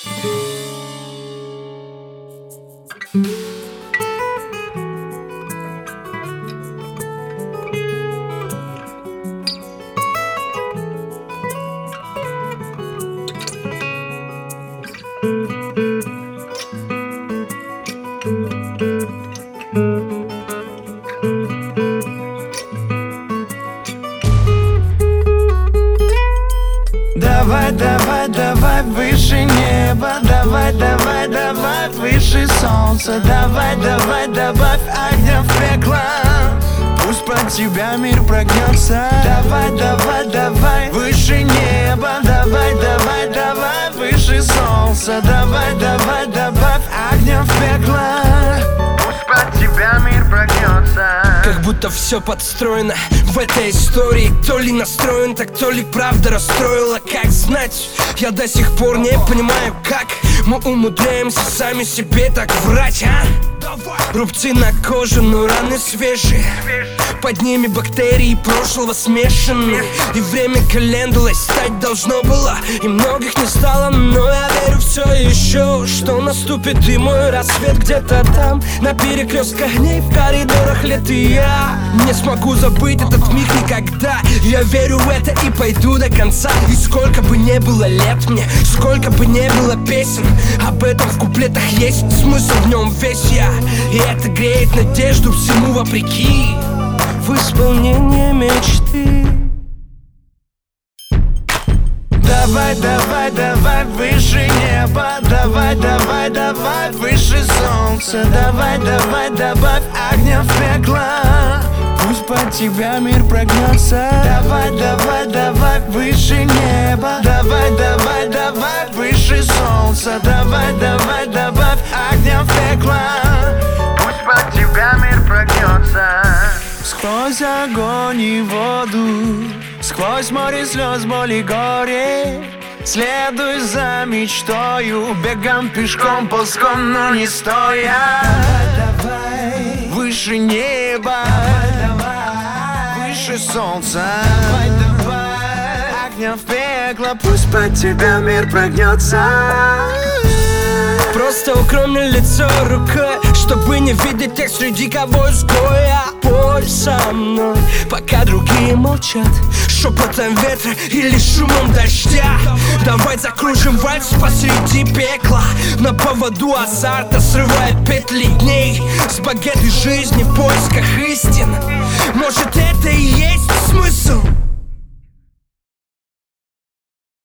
Давай, давай, давай выше неба. Давай, давай, давай выше солнца. Давай, давай, добавь огня в пекло. Пусть под тебя мир прогнется. Давай, давай, давай выше неба. Давай, давай, давай выше солнца. Давай, давай, добавь огня в пекло. Пусть под тебя мир прогнется. Как будто все подстроено в этой истории. То ли настроен так, то ли правда расстроила. Как знать, я до сих пор не понимаю, как мы умудряемся сами себе так врать, а? Рубцы на коже, но раны свежие. Под ними бактерии прошлого смешаны. И время календулой стать должно было. И многих не стало, но я верю все еще, что наступит и мой рассвет где-то там, на перекрестках огней, в коридорах лет. И я не смогу забыть этот миг никогда. Я верю в это и пойду до конца. И сколько бы не было лет мне, сколько бы не было песен, об этом в куплетах есть смысл, в нем весь я. И это греет надежду всему вопреки, в исполнении мечты. Давай, давай, давай выше неба. Давай, давай, давай выше солнца. Давай, давай, добавь огня в пекло. Пусть под тебя мир прогнется. Давай, давай, давай выше неба. Давай, давай, давай выше солнца. Давай, давай, добавь огня в пекло. Пусть под тебя мир прогнется. Сквозь огонь и воду, сквозь море слез, боли, горе, следуй за мечтою, бегом, пешком, ползком, но не стоя. Давай, выше неба, давай, выше солнца. Давай, давай, огня в пекло, пусть под тебя мир прогнется. Просто укрой мне лицо рукой, чтобы не видеть тех, среди кого изгоя. Пой со мной, пока другие молчат, шепотом ветра или шумом дождя. Давай закружим вальс посреди пекла, на поводу азарта, срывая петли дней, с багеты жизни в поисках истин. Может, это и есть смысл?